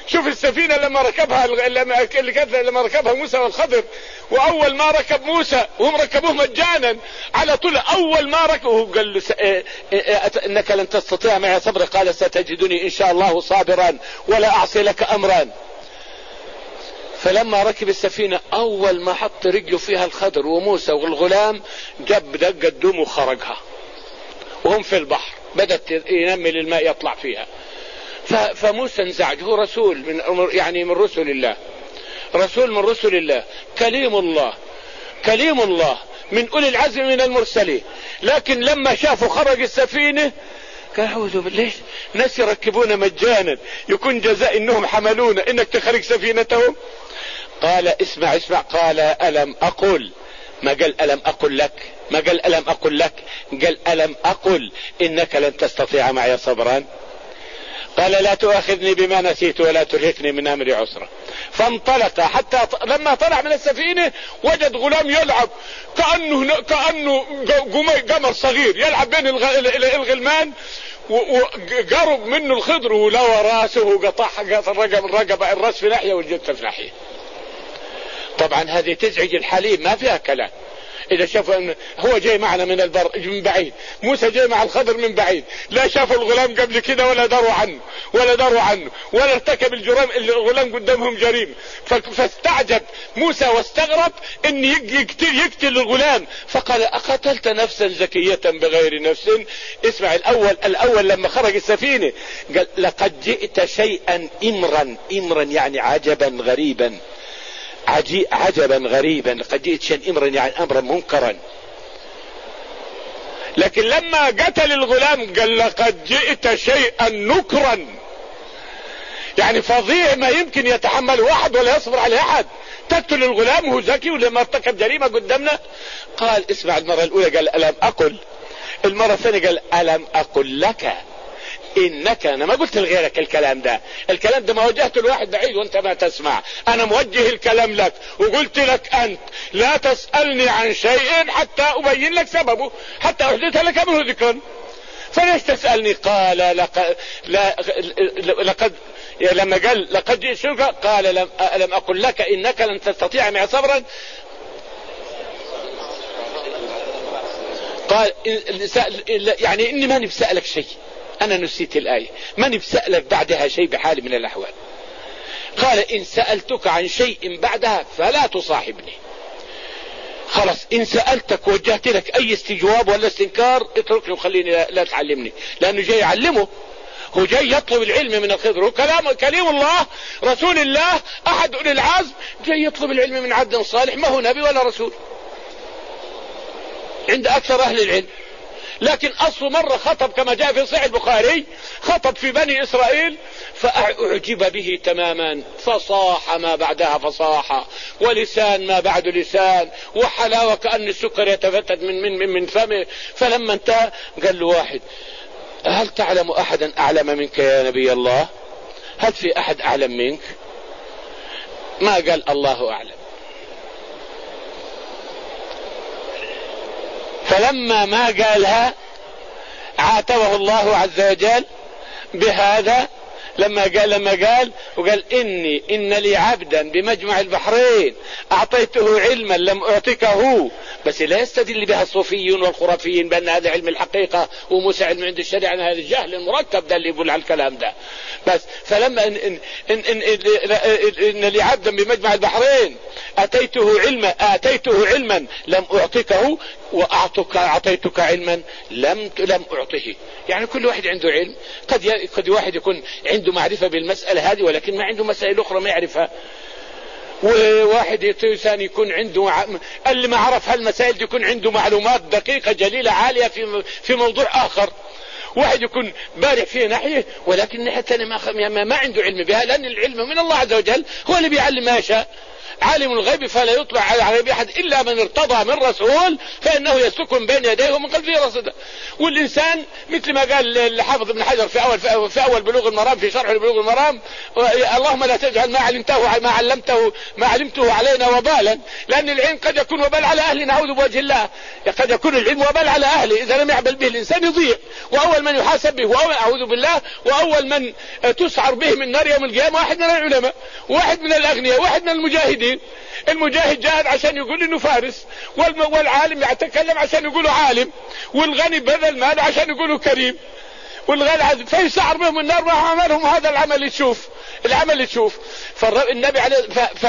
شوف السفينة لما ركبها موسى والخضر، واول ما ركب موسى وهم ركبوه مجانا على طول، اول ما ركبوه قال له انك لن تستطيع معي صبرا، قال ستجدني ان شاء الله صابرا ولا اعصي لك امرا. فلما ركب السفينة اول ما حط رجله فيها الخضر وموسى والغلام جاب دقة دم وخرجها، وهم في البحر بدأت ينمل الماء يطلع فيها. فموسى انزعج، هو رسول من رسل الله، رسول من رسل الله، كليم الله من أولي العزم من المرسلين، لكن لما شافوا خرج السفينة قال أعوذ بالله، ناس يركبون مجانا يكون جزاء انهم حملونا انك تخرج سفينتهم. قال اسمع، قال ألم أقل، ما قال ألم أقل لك، ما قال ألم أقل لك، قال ألم أقل إنك لن تستطيع معي صبرا. قال لا تؤاخذني بما نسيت ولا ترهقني من أمري عسرا. فانطلق حتى لما طلع من السفينة وجد غلام يلعب كأنه قمر صغير يلعب بين الغلمان، وقرب منه الخضر ولوى راسه وقطع الرقبة، الراس في ناحية والجثة في ناحية. طبعا هذه تزعج الحليم، ما فيها كلام. إذا شافوا أن هو جاي معنا من بعيد، موسى جاي مع الخضر من بعيد، لا شافوا الغلام قبل كده ولا دروا عنه ولا ارتكب الغلام قدامهم جريمة. فاستعجب موسى واستغرب ان يقتل الغلام، فقال أقتلت نفسا زكية بغير نفس. اسمع، الأول لما خرج السفينة قال لقد جئت شيئا إمرا يعني عجبا غريبا، عجبا غريبا، لقد جئت شيئا امرا يعني امرا منكرا. لكن لما قتل الغلام قال لقد جئت شيئا نكرا، يعني فظيع ما يمكن يتحمل واحد ولا يصبر عليه احد. تقتل الغلام وهو ذكي ولما ارتكب جريمة قدامنا. قال اسمع، المرة الاولى قال ألم أقل، المرة الثانية قال ألم أقل لك انك، انا ما قلت لغيرك الكلام ده ما وجهته لواحد بعيد وانت ما تسمع، انا موجه الكلام لك وقلت لك انت لا تسألني عن شيء حتى ابين لك سببه، حتى احدث لك منه ذكرا، فليش تسألني؟ قال لقد لما قال لقد جئت شركا قال لم اقل لك انك لن تستطيع معي صبرا. قال يعني اني ماني بسألك شيء، انا نسيت الآية، ماني بسألك بعدها شيء بحال من الاحوال. قال ان سألتك عن شيء بعدها فلا تصاحبني. خلاص ان سألتك وجهت لك اي استجواب ولا استنكار اتركني وخليني لا تعلمني، لانه جاي يعلمه، هو جاي يطلب العلم من الخضر، هو كليم الله رسول الله احد اولي العزم، جاي يطلب العلم من عبد صالح ما هو نبي ولا رسول عند اكثر اهل العلم. لكن اصل مرة خطب كما جاء في صحيح البخاري، خطب في بني اسرائيل فاعجب به تماما، فصاح ما بعدها فصاح، ولسان ما بعد لسان، وحلاوة كأن السكر يتفتت من فمه. فلما انتهى قال له واحد هل تعلم احدا اعلم منك يا نبي الله؟ هل في احد اعلم منك؟ ما قال الله اعلم. فلما ما قالها عاتبه الله عز وجل بهذا، لما قال وقال إن لي عبدا بمجمع البحرين أعطيته علما لم أعطكه. بس لا يستدل بها الصوفيون والخرافيين بأن هذا علم الحقيقة وموسى علم عند الشريعة، هذا الجهل المركب ده اللي يقول على الكلام ده. بس فلما إن لي عبدا بمجمع البحرين آتيته علما لم أعطكه أعطيتك علما لم أعطه. يعني كل واحد عنده علم، قد واحد يكون عنده معرفة بالمسألة هذه ولكن ما عنده مسائل أخرى ما يعرفها، وواحد ثاني يكون عنده اللي ما عرف هالمسائل يكون عنده معلومات دقيقة جليلة عالية في موضوع آخر. واحد يكون بارع في ناحية ولكن ناحية ثانية ما عنده علم بها، لأن العلم من الله عز وجل هو اللي بيعلم ما يشاء. عالم الغيب فلا يطلع على غيب احد الا من ارتضى من رسول فانه يسلك من بين يديه ومن خلفه رصدا. والانسان مثل ما قال الحافظ ابن حجر في اول بلوغ المرام في شرح بلوغ المرام: اللهم لا تجعل ما علمته علينا وبالا. لان العلم قد يكون وبال على اهله، نعوذ بوجه الله، قد يكون العلم وبال على اهله اذا لم يعمل به الانسان يضيع، واول من يحاسب به اعوذ بالله واول من تسعر به من نار يوم القيامه واحد من العلماء، واحد من الاغنياء، واحد من المجاهدين. المجاهد جاهد عشان يقول انه فارس، والعالم يتكلم عشان يقولوا عالم، والغني بذل ماله عشان يقولوا كريم، والغني فيسعر بهم النار ما عملهم هذا العمل يشوف. فالنبي عليه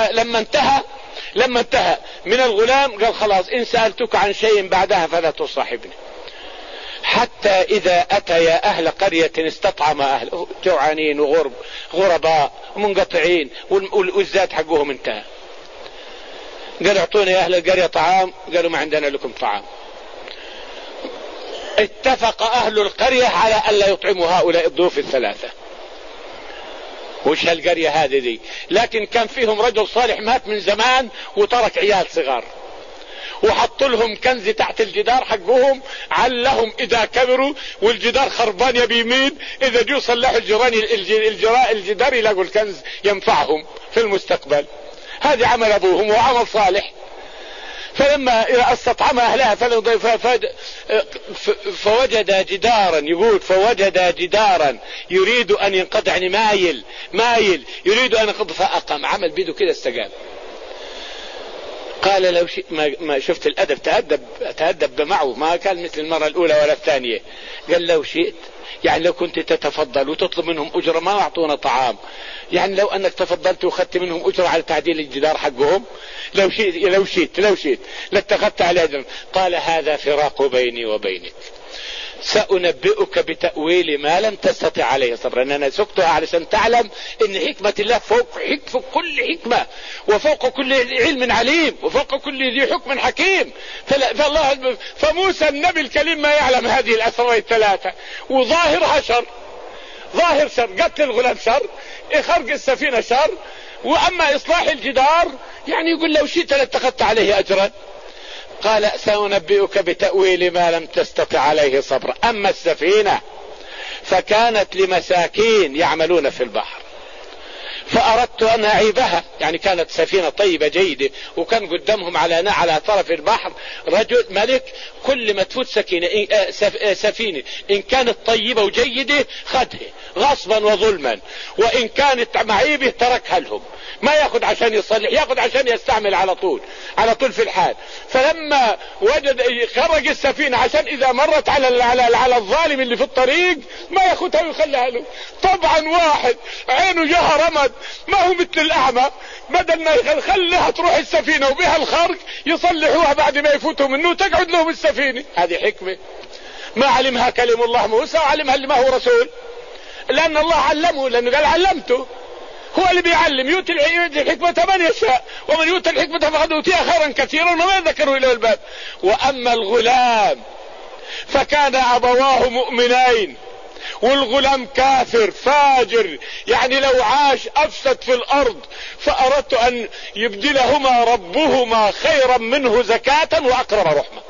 لما انتهى من الغلام قال: خلاص إن سألتك عن شيء بعدها فلا تصاحبني. حتى إذا أتيا أهل قرية استطعم أهل جوعانين غرباء ومنقطعين والزاد حقهم انتهى. قالوا: اعطوني يا أهل القرية طعام. قالوا: ما عندنا لكم طعام. اتفق أهل القرية على ألا يطعموا هؤلاء الضيوف الثلاثة. وش هالقرية هذه دي؟ لكن كان فيهم رجل صالح مات من زمان وترك عيال صغار، وحط لهم كنز تحت الجدار حقهم، علهم اذا كبروا والجدار خربان يبي يمين اذا جو صلحوا الجدار يلاقوا الكنز ينفعهم في المستقبل. هذا عمل ابوهم وعمل صالح. فلما استطعم اهلها فوجد جدارا، يقول فوجد جدارا يريد ان ينقض، يعني مايل يريد ان ينقض، فاقام، عمل بيده كده استقام. قال: لو ما شفت الادب، تأدب معه، ما كان مثل المرة الاولى ولا الثانية. قال: لو شئت، يعني لو كنت تتفضل وتطلب منهم اجرة ما اعطونا طعام، يعني لو انك تفضلت واخذت منهم اجرة على تعديل الجدار حقهم لو شئت لاتخذت على اجر. قال: هذا فراق بيني وبينك، سأنبئك بتأويل ما لم تستطع عليه صبرا. أنا سكتها علشان تعلم ان حكمة الله فوق كل حكمة، وفوق كل علم عليم، وفوق كل ذي حكم حكيم. فموسى النبي الكريم ما يعلم هذه الأسرار الثلاثة، وظاهرها شر، ظاهر شر، قتل الغلام شر، خرق السفينة شر، واما اصلاح الجدار يعني يقول لو شئت لاتخذت عليه اجرا. قال: سأنبئك بتأويل ما لم تستطع عليه صبرا. اما السفينة فكانت لمساكين يعملون في البحر فأردت أن أعيبها، يعني كانت سفينة طيبة جيدة، وكان قدامهم على طرف البحر رجل ملك، كل ما تفوت سفينة إن كانت طيبة وجيدة خدها غصبا وظلما، وإن كانت معيبة تركها لهم، ما ياخذ عشان يصلح، ياخذ عشان يستعمل على طول في الحال. فلما وجد خرج السفينة عشان إذا مرت على الظالم اللي في الطريق ما ياخذها ويخليها له. طبعا واحد عينه جهة رمد ما هو مثل الأعمى، بدل ما يخليها تروح السفينة وبها الخرق يصلحوها بعد ما يفوتوا منه تقعد لهم السفينة. هذه حكمة ما علمها كلم الله موسى، وعلمها اللي ما هو رسول، لأن الله علمه، لأنه قال علمته، هو اللي بيعلم. يؤتي الحكمة من يشاء، ومن يؤتي الحكمة فقد أوتي خيرا كثيرا وما ذكروا إلى الباب. وأما الغلام فكان أبواه مؤمنين، والغلام كافر فاجر، يعني لو عاش أفسد في الأرض، فأردت أن يبدلهما ربهما خيرا منه زكاة وأقرب رحمة.